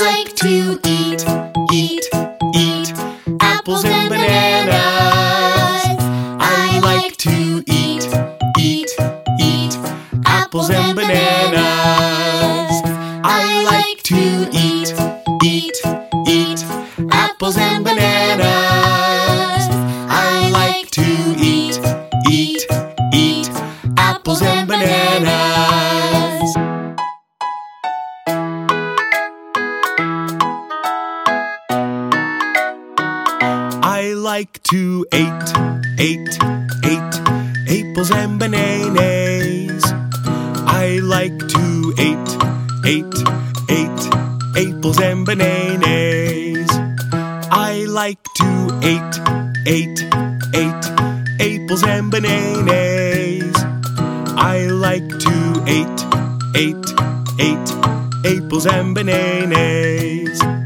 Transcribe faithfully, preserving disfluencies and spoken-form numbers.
like to eat, eat, eat apples and bananas. I like to eat, eat, eat apples and bananas. I like to eat, eat, eat apples and bananas. I like to eat, eat, eat apples and bananas. I like to eat, eat, eat apples and bananas. I like to eat, eat, eat apples and bananas. I like to eat, eat, eat apples and bananas. I like to eat, eat, eat apples and bananas.